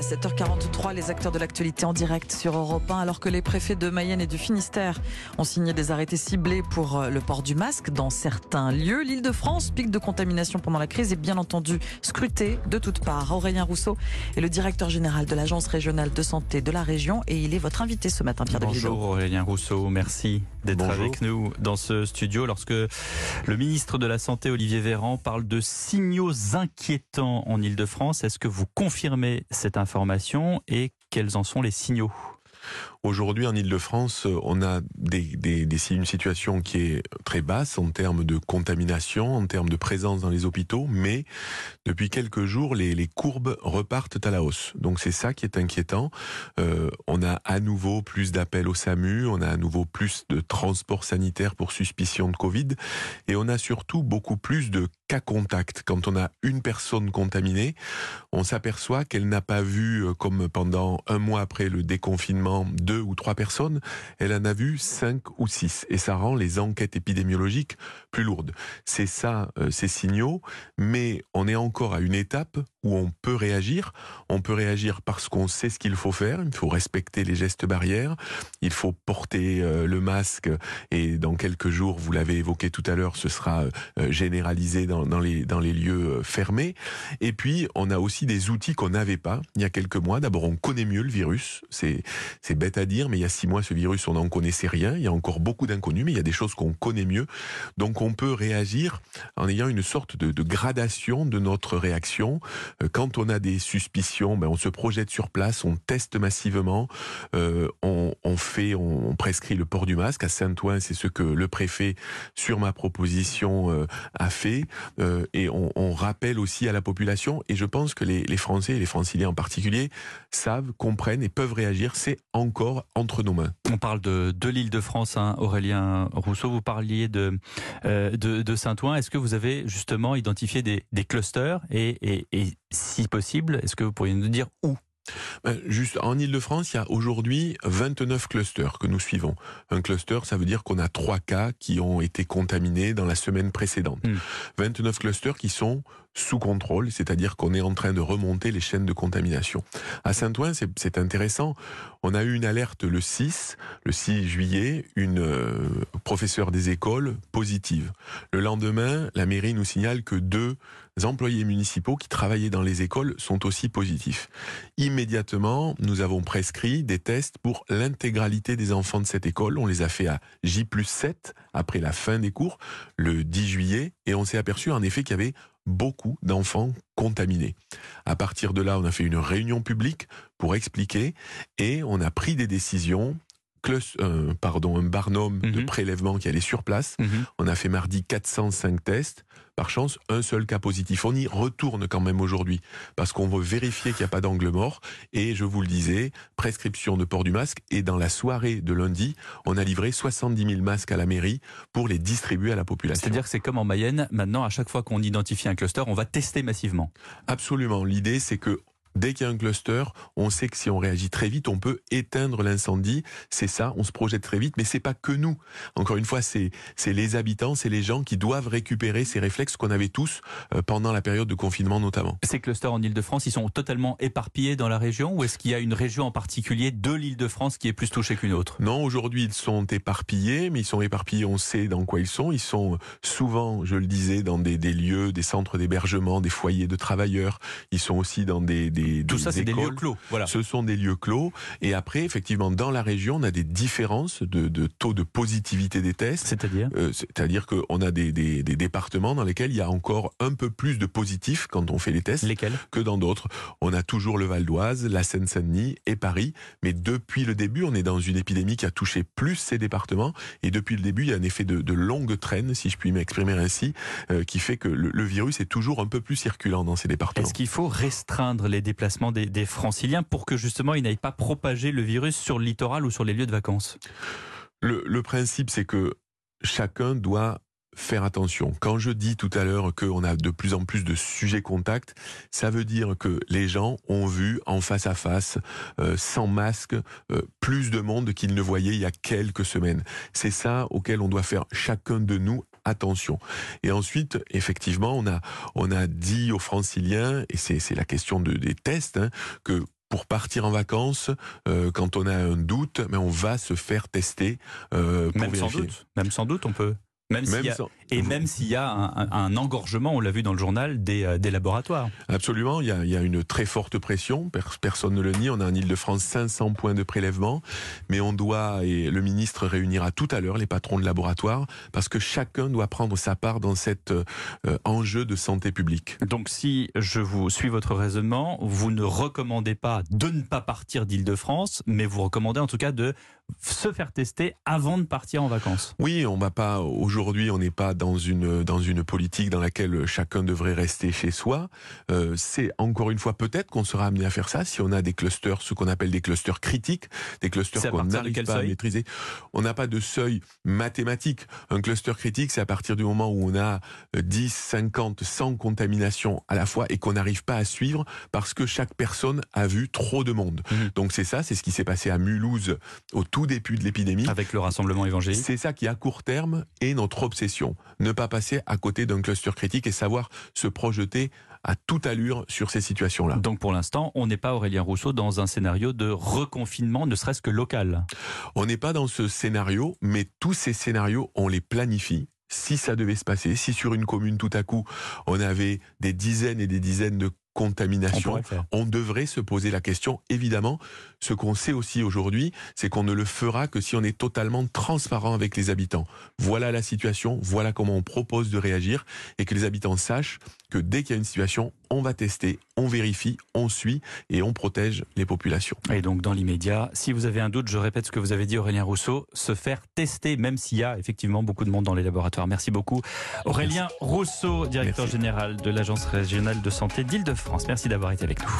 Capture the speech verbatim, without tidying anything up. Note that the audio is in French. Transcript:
sept heures quarante-trois, les acteurs de l'actualité en direct sur Europe un, alors que les préfets de Mayenne et du Finistère ont signé des arrêtés ciblés pour le port du masque dans certains lieux. L'Île-de-France, pic de contamination pendant la crise, est bien entendu scruté de toutes parts. Aurélien Rousseau est le directeur général de l'Agence régionale de santé de la région et il est votre invité ce matin, Pierre David. Bonjour Aurélien Rousseau, merci d'être Bonjour. avec nous dans ce studio lorsque le ministre de la Santé Olivier Véran parle de signaux inquiétants en Île-de-France. Est-ce que vous confirmez cette information et quels en sont les signaux ? Aujourd'hui, en Île-de-France, on a des, des, des, une situation qui est très basse en termes de contamination, en termes de présence dans les hôpitaux, mais depuis quelques jours, les, les courbes repartent à la hausse. Donc c'est ça qui est inquiétant. Euh, on a à nouveau plus d'appels au SAMU, on a à nouveau plus de transports sanitaires pour suspicion de Covid, et on a surtout beaucoup plus de cas contacts. Quand on a une personne contaminée, on s'aperçoit qu'elle n'a pas vu, comme pendant un mois après le déconfinement, deux ou trois personnes, elle en a vu cinq ou six. Et ça rend les enquêtes épidémiologiques plus lourdes. C'est ça, euh, ces signaux, mais on est encore à une étape où on peut réagir. On peut réagir parce qu'on sait ce qu'il faut faire. Il faut respecter les gestes barrières. Il faut porter euh, le masque. Et dans quelques jours, vous l'avez évoqué tout à l'heure, ce sera euh, généralisé dans, dans, les, dans les lieux euh, fermés. Et puis, on a aussi des outils qu'on n'avait pas il y a quelques mois. D'abord, on connaît mieux le virus. C'est, c'est bête à dire, mais il y a six mois, ce virus, on n'en connaissait rien. Il y a encore beaucoup d'inconnus, mais il y a des choses qu'on connaît mieux. Donc, on peut réagir en ayant une sorte de, de gradation de notre réaction. Quand on a des suspicions, ben on se projette sur place, on teste massivement, euh, on, on fait, on, on prescrit le port du masque. À Saint-Ouen, c'est ce que le préfet, sur ma proposition, euh, a fait. Euh, et on, on rappelle aussi à la population, et je pense que les, les Français, et les Franciliens en particulier, savent, comprennent et peuvent réagir. C'est encore entre nos mains. On parle de, de l'Île-de-France, hein, Aurélien Rousseau. Vous parliez de, euh, de, de Saint-Ouen. Est-ce que vous avez justement identifié des, des clusters et, et, et si possible, est-ce que vous pourriez nous dire où ? Ben, juste en Île-de-France, il y a aujourd'hui vingt-neuf clusters que nous suivons. Un cluster, ça veut dire qu'on a trois cas qui ont été contaminés dans la semaine précédente. Mmh. vingt-neuf clusters qui sont sous contrôle, c'est-à-dire qu'on est en train de remonter les chaînes de contamination. À Saint-Ouen, c'est, c'est intéressant. On a eu une alerte le six, le six juillet, une euh, professeure des écoles positive. Le lendemain, la mairie nous signale que deux employés municipaux qui travaillaient dans les écoles sont aussi positifs. Immédiatement, nous avons prescrit des tests pour l'intégralité des enfants de cette école. On les a fait à J plus sept, après la fin des cours, le dix juillet, et on s'est aperçu en effet qu'il y avait beaucoup d'enfants contaminés. À partir de là, on a fait une réunion publique pour expliquer et on a pris des décisions. Clus, euh, pardon, un barnum mmh. de prélèvement qui allait sur place. Mmh. On a fait mardi quatre cent cinq tests. Par chance, un seul cas positif. On y retourne quand même aujourd'hui parce qu'on veut vérifier qu'il n'y a pas d'angle mort. Et je vous le disais, prescription de port du masque. Et dans la soirée de lundi, on a livré soixante-dix mille masques à la mairie pour les distribuer à la population. C'est-à-dire que c'est comme en Mayenne. Maintenant, à chaque fois qu'on identifie un cluster, on va tester massivement. Absolument. L'idée, c'est que dès qu'il y a un cluster, on sait que si on réagit très vite, on peut éteindre l'incendie. C'est ça, on se projette très vite, mais c'est pas que nous. Encore une fois, c'est, c'est les habitants, c'est les gens qui doivent récupérer ces réflexes qu'on avait tous euh, pendant la période de confinement notamment. Ces clusters en Île-de-France, ils sont totalement éparpillés dans la région ou est-ce qu'il y a une région en particulier de l'Île-de-France qui est plus touchée qu'une autre ? Non, aujourd'hui ils sont éparpillés, mais ils sont éparpillés, on sait dans quoi ils sont. Ils sont souvent, je le disais, dans des, des lieux, des centres d'hébergement, des foyers de travailleurs. Ils sont aussi dans des, des Des, Tout ça, c'est écoles. des lieux clos. Voilà. Ce sont des lieux clos. Et après, effectivement, dans la région, on a des différences de, de taux de positivité des tests. C'est-à-dire euh, C'est-à-dire qu'on a des, des, des départements dans lesquels il y a encore un peu plus de positifs quand on fait les tests. Lesquels ? Que dans d'autres. On a toujours le Val d'Oise, la Seine-Saint-Denis et Paris. Mais depuis le début, on est dans une épidémie qui a touché plus ces départements. Et depuis le début, il y a un effet de, de longue traîne, si je puis m'exprimer ainsi, euh, qui fait que le, le virus est toujours un peu plus circulant dans ces départements. Est-ce qu'il faut restreindre les déplacements Des, des franciliens pour que justement ils n'aillent pas propager le virus sur le littoral ou sur les lieux de vacances ? Le, le principe, c'est que chacun doit faire attention. Quand je dis tout à l'heure qu'on a de plus en plus de sujets contacts, ça veut dire que les gens ont vu en face à face, euh, sans masque, euh, plus de monde qu'ils ne voyaient il y a quelques semaines. C'est ça auquel on doit faire chacun de nous attention. Et ensuite, effectivement, on a, on a dit aux franciliens, et c'est, c'est la question de, des tests, hein, que pour partir en vacances, euh, quand on a un doute, mais on va se faire tester euh, pour même vérifier. sans doute, même sans doute, on peut. Même Même s'il y a, sans... Et même s'il y a un, un, un engorgement, on l'a vu dans le journal, des, euh, des laboratoires. Absolument, il y, a, il y a une très forte pression, personne ne le nie, on a en Ile-de-France cinq cents points de prélèvement, mais on doit, et le ministre réunira tout à l'heure les patrons de laboratoire, parce que chacun doit prendre sa part dans cet euh, enjeu de santé publique. Donc si je vous suis votre raisonnement, vous ne recommandez pas de ne pas partir d'Île-de-France, mais vous recommandez en tout cas de se faire tester avant de partir en vacances. Oui, on va pas, aujourd'hui on n'est pas dans une, dans une politique dans laquelle chacun devrait rester chez soi. Euh, c'est encore une fois peut-être qu'on sera amené à faire ça si on a des clusters, ce qu'on appelle des clusters critiques, des clusters qu'on n'arrive pas seuil à maîtriser. On n'a pas de seuil mathématique. Un cluster critique, c'est à partir du moment où on a dix, cinquante, cent contaminations à la fois et qu'on n'arrive pas à suivre parce que chaque personne a vu trop de monde. Mmh. Donc c'est ça, c'est ce qui s'est passé à Mulhouse au tout début de l'épidémie. Avec le rassemblement évangélique. C'est ça qui, à court terme, est notre obsession. Ne pas passer à côté d'un cluster critique et savoir se projeter à toute allure sur ces situations-là. Donc pour l'instant, on n'est pas, Aurélien Rousseau, dans un scénario de reconfinement, ne serait-ce que local. On n'est pas dans ce scénario, mais tous ces scénarios, on les planifie. Si ça devait se passer, si sur une commune, tout à coup, on avait des dizaines et des dizaines de contamination, on, on devrait se poser la question. Évidemment, ce qu'on sait aussi aujourd'hui, c'est qu'on ne le fera que si on est totalement transparent avec les habitants. Voilà la situation, voilà comment on propose de réagir et que les habitants sachent que dès qu'il y a une situation, on va tester, on vérifie, on suit et on protège les populations. Et donc dans l'immédiat, si vous avez un doute, je répète ce que vous avez dit, Aurélien Rousseau, se faire tester, même s'il y a effectivement beaucoup de monde dans les laboratoires. Merci beaucoup. Aurélien Rousseau, directeur Merci. général de l'Agence régionale de santé d'Île-de-France. Merci d'avoir été avec nous.